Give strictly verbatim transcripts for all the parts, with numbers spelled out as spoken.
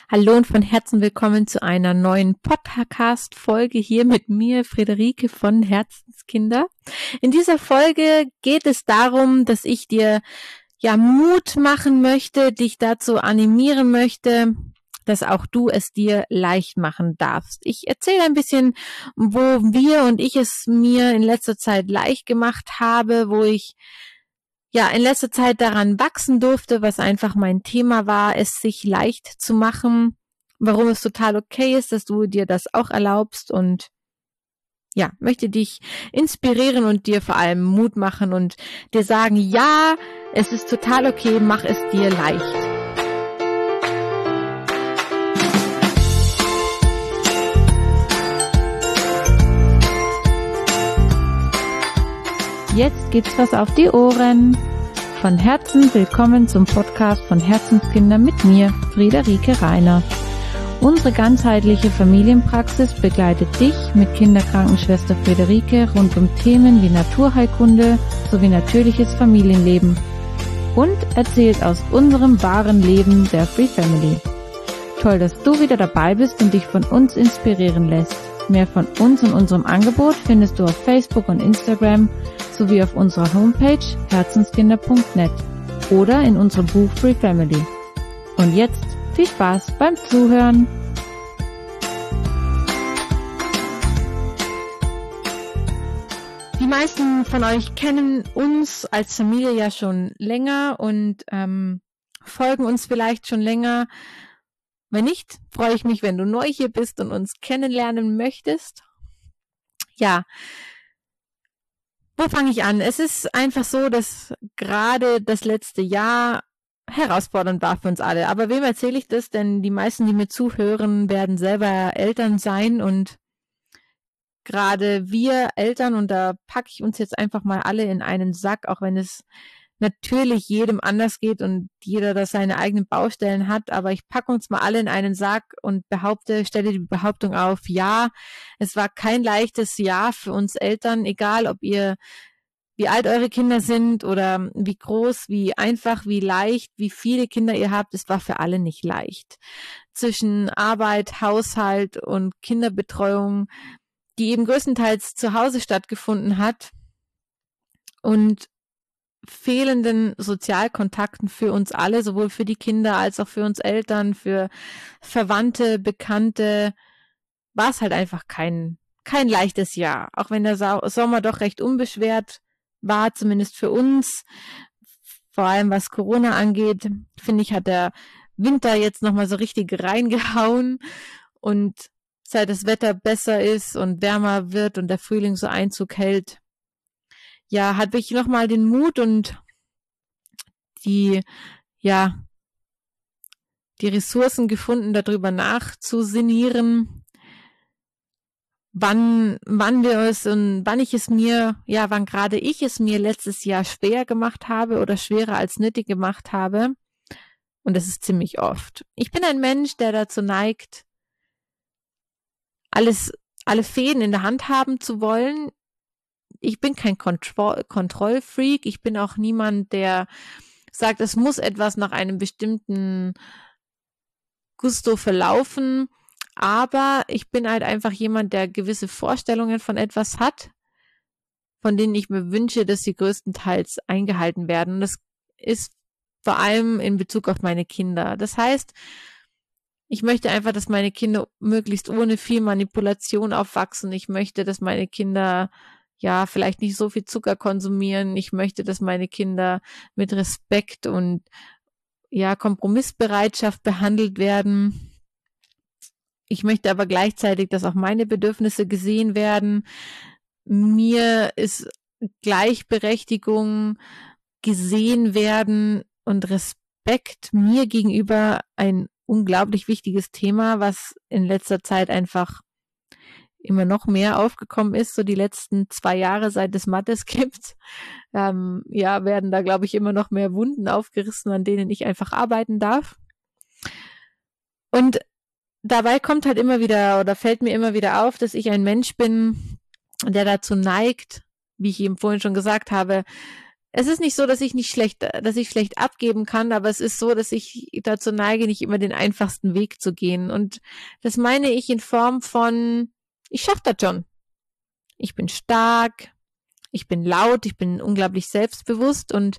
Hallo und von Herzen willkommen zu einer neuen Podcast-Folge hier mit mir, Friederike von Herzenskinder. In dieser Folge geht es darum, dass ich dir ja Mut machen möchte, dich dazu animieren möchte, dass auch du es dir leicht machen darfst. Ich erzähle ein bisschen, wo wir und ich es mir in letzter Zeit leicht gemacht habe, wo ich ja in letzter Zeit daran wachsen durfte, was einfach mein Thema war, es sich leicht zu machen, warum es total okay ist, dass du dir das auch erlaubst und ja, möchte dich inspirieren und dir vor allem Mut machen und dir sagen, ja, es ist total okay, mach es dir leicht. Jetzt gibt's was auf die Ohren. Von Herzen willkommen zum Podcast von Herzenskinder mit mir, Friederike Reiner. Unsere ganzheitliche Familienpraxis begleitet dich mit Kinderkrankenschwester Friederike rund um Themen wie Naturheilkunde sowie natürliches Familienleben und erzählt aus unserem wahren Leben der Free Family. Toll, dass du wieder dabei bist und dich von uns inspirieren lässt. Mehr von uns und unserem Angebot findest du auf Facebook und Instagram sowie auf unserer Homepage herzenskinder punkt net oder in unserem Buch Free Family. Und jetzt viel Spaß beim Zuhören! Die meisten von euch kennen uns als Familie ja schon länger und ähm, folgen uns vielleicht schon länger. Wenn nicht, freue ich mich, wenn du neu hier bist und uns kennenlernen möchtest. Ja, wo fange ich an? Es ist einfach so, dass gerade das letzte Jahr herausfordernd war für uns alle. Aber wem erzähle ich das? Denn die meisten, die mir zuhören, werden selber Eltern sein und gerade wir Eltern, und da packe ich uns jetzt einfach mal alle in einen Sack, auch wenn es natürlich jedem anders geht und jeder da seine eigenen Baustellen hat, aber ich packe uns mal alle in einen Sack und behaupte, stelle die Behauptung auf, ja, es war kein leichtes Jahr für uns Eltern, egal ob ihr, wie alt eure Kinder sind oder wie groß, wie einfach, wie leicht, wie viele Kinder ihr habt, es war für alle nicht leicht. Zwischen Arbeit, Haushalt und Kinderbetreuung, die eben größtenteils zu Hause stattgefunden hat und fehlenden Sozialkontakten für uns alle, sowohl für die Kinder als auch für uns Eltern, für Verwandte, Bekannte, war es halt einfach kein, kein leichtes Jahr. Auch wenn der Sommer doch recht unbeschwert war, zumindest für uns, vor allem was Corona angeht, finde ich, hat der Winter jetzt nochmal so richtig reingehauen und seit das Wetter besser ist und wärmer wird und der Frühling so Einzug hält, ja, hatte ich nochmal den Mut und die, ja, die Ressourcen gefunden, darüber nachzusinnieren, wann, wann wir es und wann ich es mir, ja, wann gerade ich es mir letztes Jahr schwer gemacht habe oder schwerer als nötig gemacht habe. Und das ist ziemlich oft. Ich bin ein Mensch, der dazu neigt, alles, alle Fäden in der Hand haben zu wollen. Ich bin kein Kontroll- Kontrollfreak. Ich bin auch niemand, der sagt, es muss etwas nach einem bestimmten Gusto verlaufen. Aber ich bin halt einfach jemand, der gewisse Vorstellungen von etwas hat, von denen ich mir wünsche, dass sie größtenteils eingehalten werden. Und das ist vor allem in Bezug auf meine Kinder. Das heißt, ich möchte einfach, dass meine Kinder möglichst ohne viel Manipulation aufwachsen. Ich möchte, dass meine Kinder ja, vielleicht nicht so viel Zucker konsumieren. Ich möchte, dass meine Kinder mit Respekt und ja, Kompromissbereitschaft behandelt werden. Ich möchte aber gleichzeitig, dass auch meine Bedürfnisse gesehen werden. Mir ist Gleichberechtigung, gesehen werden und Respekt mir gegenüber ein unglaublich wichtiges Thema, was in letzter Zeit einfach immer noch mehr aufgekommen ist, so die letzten zwei Jahre, seit es Mattes gibt, ähm, ja, werden da, glaube ich, immer noch mehr Wunden aufgerissen, an denen ich einfach arbeiten darf. Und dabei kommt halt immer wieder oder fällt mir immer wieder auf, dass ich ein Mensch bin, der dazu neigt, wie ich eben vorhin schon gesagt habe, es ist nicht so, dass ich nicht schlecht, dass ich schlecht abgeben kann, aber es ist so, dass ich dazu neige, nicht immer den einfachsten Weg zu gehen. Und das meine ich in Form von, ich schaffe das schon. Ich bin stark, ich bin laut, ich bin unglaublich selbstbewusst und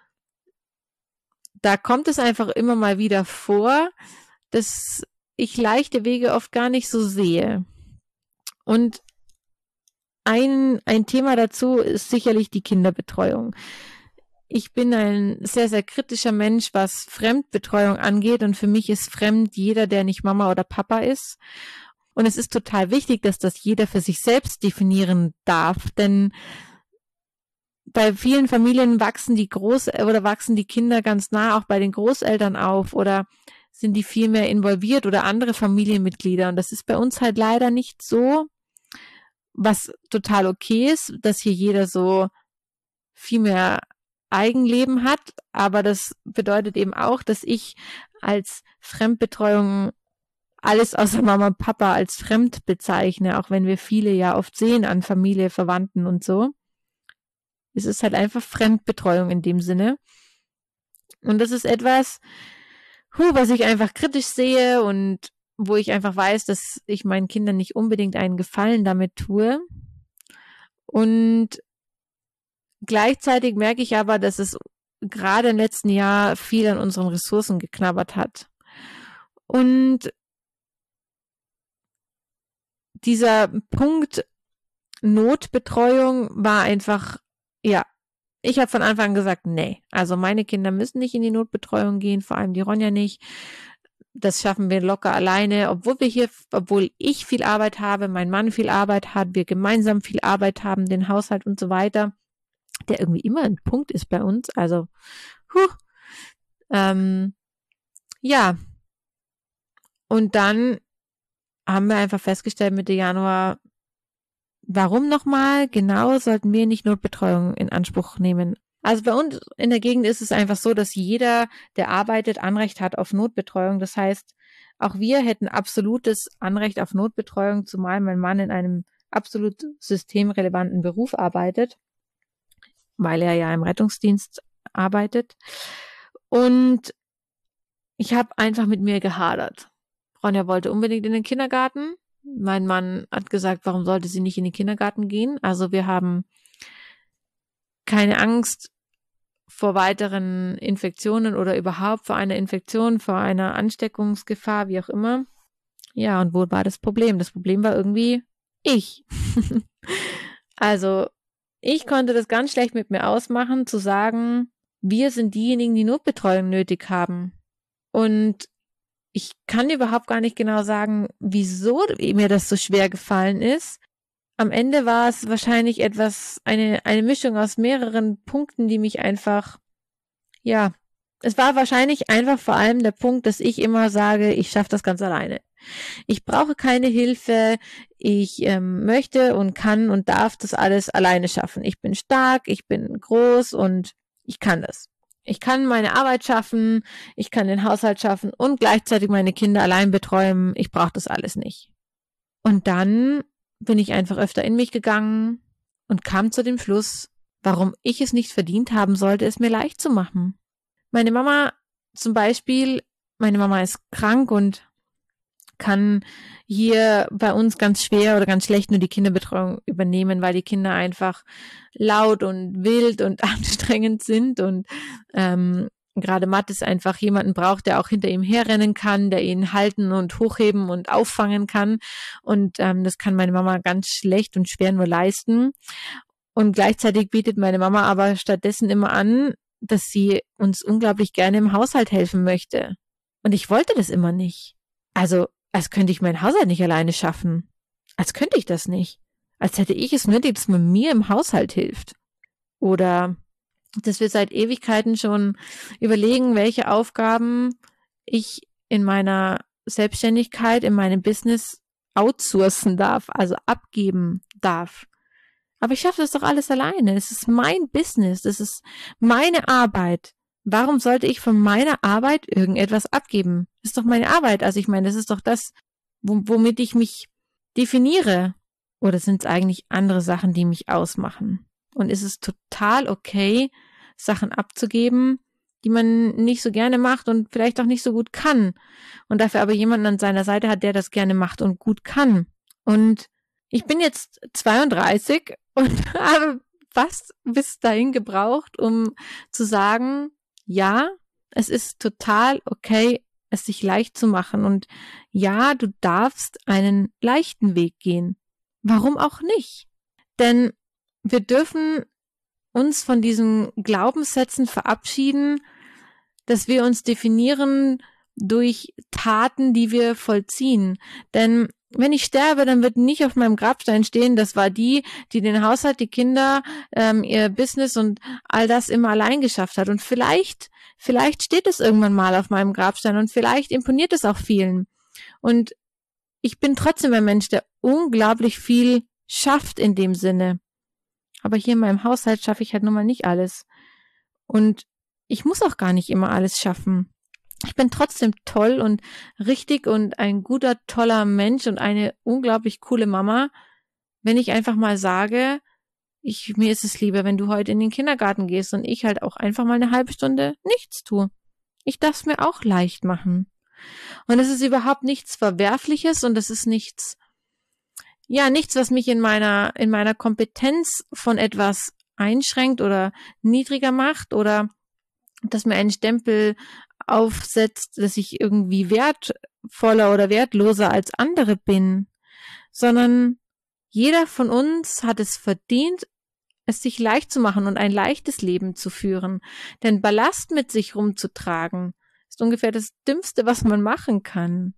da kommt es einfach immer mal wieder vor, dass ich leichte Wege oft gar nicht so sehe. Und ein, ein Thema dazu ist sicherlich die Kinderbetreuung. Ich bin ein sehr, sehr kritischer Mensch, was Fremdbetreuung angeht und für mich ist fremd jeder, der nicht Mama oder Papa ist. Und es ist total wichtig, dass das jeder für sich selbst definieren darf, denn bei vielen Familien wachsen die Groß- oder wachsen die Kinder ganz nah auch bei den Großeltern auf oder sind die viel mehr involviert oder andere Familienmitglieder. Und das ist bei uns halt leider nicht so, was total okay ist, dass hier jeder so viel mehr Eigenleben hat. Aber das bedeutet eben auch, dass ich als Fremdbetreuung alles außer Mama und Papa als fremd bezeichne, auch wenn wir viele ja oft sehen an Familie, Verwandten und so. Es ist halt einfach Fremdbetreuung in dem Sinne. Und das ist etwas, huh, was ich einfach kritisch sehe und wo ich einfach weiß, dass ich meinen Kindern nicht unbedingt einen Gefallen damit tue. Und gleichzeitig merke ich aber, dass es gerade im letzten Jahr viel an unseren Ressourcen geknabbert hat. Und dieser Punkt Notbetreuung war einfach, ja, ich habe von Anfang an gesagt, nee, also meine Kinder müssen nicht in die Notbetreuung gehen, vor allem die Ronja nicht. Das schaffen wir locker alleine, obwohl wir hier, obwohl ich viel Arbeit habe, mein Mann viel Arbeit hat, wir gemeinsam viel Arbeit haben, den Haushalt und so weiter, der irgendwie immer ein Punkt ist bei uns. Also, huh, ähm, ja. Und dann haben wir einfach festgestellt Mitte Januar, warum nochmal genau sollten wir nicht Notbetreuung in Anspruch nehmen? Also bei uns in der Gegend ist es einfach so, dass jeder, der arbeitet, Anrecht hat auf Notbetreuung. Das heißt, auch wir hätten absolutes Anrecht auf Notbetreuung, zumal mein Mann in einem absolut systemrelevanten Beruf arbeitet, weil er ja im Rettungsdienst arbeitet. Und ich habe einfach mit mir gehadert. Ronja wollte unbedingt in den Kindergarten. Mein Mann hat gesagt, warum sollte sie nicht in den Kindergarten gehen? Also wir haben keine Angst vor weiteren Infektionen oder überhaupt vor einer Infektion, vor einer Ansteckungsgefahr, wie auch immer. Ja, und wo war das Problem? Das Problem war irgendwie ich. Also ich konnte das ganz schlecht mit mir ausmachen, zu sagen, wir sind diejenigen, die Notbetreuung nötig haben. Und ich kann überhaupt gar nicht genau sagen, wieso mir das so schwer gefallen ist. Am Ende war es wahrscheinlich etwas, eine, eine Mischung aus mehreren Punkten, die mich einfach, ja, es war wahrscheinlich einfach vor allem der Punkt, dass ich immer sage, ich schaffe das ganz alleine. Ich brauche keine Hilfe, ich ähm, möchte und kann und darf das alles alleine schaffen. Ich bin stark, ich bin groß und ich kann das. Ich kann meine Arbeit schaffen, ich kann den Haushalt schaffen und gleichzeitig meine Kinder allein betreuen. Ich brauche das alles nicht. Und dann bin ich einfach öfter in mich gegangen und kam zu dem Schluss, warum ich es nicht verdient haben sollte, es mir leicht zu machen. Meine Mama zum Beispiel, meine Mama ist krank und kann hier bei uns ganz schwer oder ganz schlecht nur die Kinderbetreuung übernehmen, weil die Kinder einfach laut und wild und anstrengend sind und ähm, gerade Mathis einfach jemanden braucht, der auch hinter ihm herrennen kann, der ihn halten und hochheben und auffangen kann und ähm, das kann meine Mama ganz schlecht und schwer nur leisten und gleichzeitig bietet meine Mama aber stattdessen immer an, dass sie uns unglaublich gerne im Haushalt helfen möchte und ich wollte das immer nicht. Also als könnte ich meinen Haushalt nicht alleine schaffen. Als könnte ich das nicht. Als hätte ich es nötig, dass man mir im Haushalt hilft. Oder dass wir seit Ewigkeiten schon überlegen, welche Aufgaben ich in meiner Selbstständigkeit, in meinem Business outsourcen darf, also abgeben darf. Aber ich schaffe das doch alles alleine. Es ist mein Business, es ist meine Arbeit. Warum sollte ich von meiner Arbeit irgendetwas abgeben? Das ist doch meine Arbeit. Also ich meine, das ist doch das, womit ich mich definiere. Oder sind es eigentlich andere Sachen, die mich ausmachen? Und ist es total okay, Sachen abzugeben, die man nicht so gerne macht und vielleicht auch nicht so gut kann. Und dafür aber jemanden an seiner Seite hat, der das gerne macht und gut kann. Und ich bin jetzt zweiunddreißig und habe fast bis dahin gebraucht, um zu sagen, ja, es ist total okay, es sich leicht zu machen. Und ja, du darfst einen leichten Weg gehen. Warum auch nicht? Denn wir dürfen uns von diesen Glaubenssätzen verabschieden, dass wir uns definieren durch Taten, die wir vollziehen. Denn wenn ich sterbe, dann wird nicht auf meinem Grabstein stehen, das war die, die den Haushalt, die Kinder, ähm, ihr Business und all das immer allein geschafft hat. Und vielleicht, vielleicht steht es irgendwann mal auf meinem Grabstein und vielleicht imponiert es auch vielen. Und ich bin trotzdem ein Mensch, der unglaublich viel schafft in dem Sinne. Aber hier in meinem Haushalt schaffe ich halt nun mal nicht alles. Und ich muss auch gar nicht immer alles schaffen. Ich bin trotzdem toll und richtig und ein guter, toller Mensch und eine unglaublich coole Mama, wenn ich einfach mal sage, ich, mir ist es lieber, wenn du heute in den Kindergarten gehst und ich halt auch einfach mal eine halbe Stunde nichts tue. Ich darf es mir auch leicht machen. Und es ist überhaupt nichts Verwerfliches und es ist nichts, ja, nichts, was mich in meiner, in meiner Kompetenz von etwas einschränkt oder niedriger macht oder dass mir einen Stempel aufsetzt, dass ich irgendwie wertvoller oder wertloser als andere bin, sondern jeder von uns hat es verdient, es sich leicht zu machen und ein leichtes Leben zu führen. Denn Ballast mit sich rumzutragen ist ungefähr das Dümmste, was man machen kann.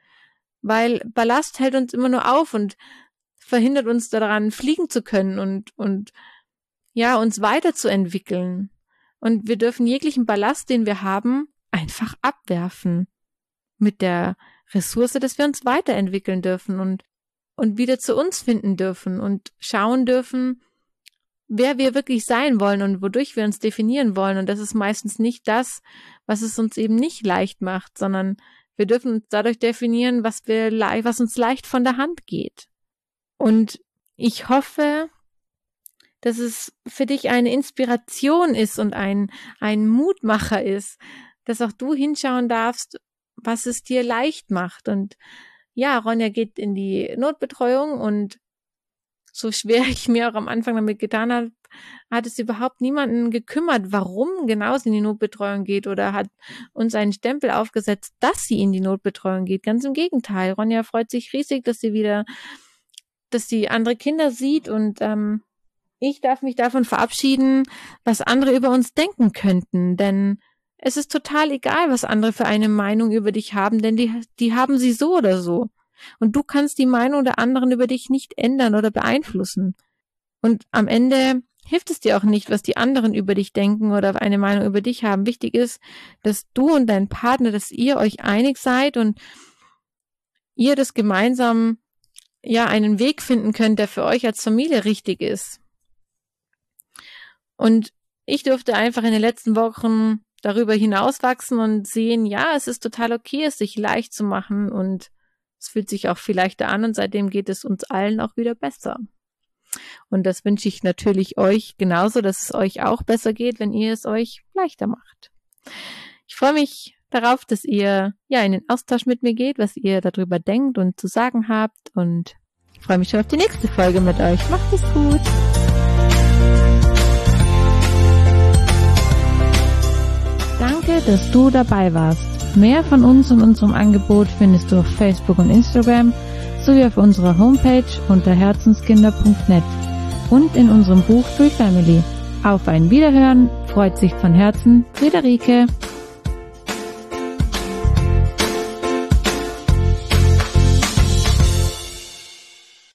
Weil Ballast hält uns immer nur auf und verhindert uns daran, fliegen zu können und, und, ja, uns weiterzuentwickeln. Und wir dürfen jeglichen Ballast, den wir haben, einfach abwerfen. Mit der Ressource, dass wir uns weiterentwickeln dürfen und, und wieder zu uns finden dürfen und schauen dürfen, wer wir wirklich sein wollen und wodurch wir uns definieren wollen. Und das ist meistens nicht das, was es uns eben nicht leicht macht, sondern wir dürfen uns dadurch definieren, was wir, was uns leicht von der Hand geht. Und ich hoffe, dass es für dich eine Inspiration ist und ein, ein Mutmacher ist, dass auch du hinschauen darfst, was es dir leicht macht. Und ja, Ronja geht in die Notbetreuung und so schwer ich mir auch am Anfang damit getan habe, hat es überhaupt niemanden gekümmert, warum genau sie in die Notbetreuung geht oder hat uns einen Stempel aufgesetzt, dass sie in die Notbetreuung geht. Ganz im Gegenteil. Ronja freut sich riesig, dass sie wieder, dass sie andere Kinder sieht und ähm, ich darf mich davon verabschieden, was andere über uns denken könnten, denn es ist total egal, was andere für eine Meinung über dich haben, denn die, die haben sie so oder so. Und du kannst die Meinung der anderen über dich nicht ändern oder beeinflussen. Und am Ende hilft es dir auch nicht, was die anderen über dich denken oder eine Meinung über dich haben. Wichtig ist, dass du und dein Partner, dass ihr euch einig seid und ihr das gemeinsam, ja, einen Weg finden könnt, der für euch als Familie richtig ist. Und ich durfte einfach in den letzten Wochen darüber hinauswachsen und sehen, ja, es ist total okay, es sich leicht zu machen und es fühlt sich auch viel leichter an und seitdem geht es uns allen auch wieder besser. Und das wünsche ich natürlich euch genauso, dass es euch auch besser geht, wenn ihr es euch leichter macht. Ich freue mich darauf, dass ihr ja in den Austausch mit mir geht, was ihr darüber denkt und zu sagen habt und ich freue mich schon auf die nächste Folge mit euch. Macht es gut! Danke, dass du dabei warst. Mehr von uns und unserem Angebot findest du auf Facebook und Instagram sowie auf unserer Homepage unter herzenskinder punkt net und in unserem Buch Free Family. Auf ein Wiederhören, freut sich von Herzen, Friederike.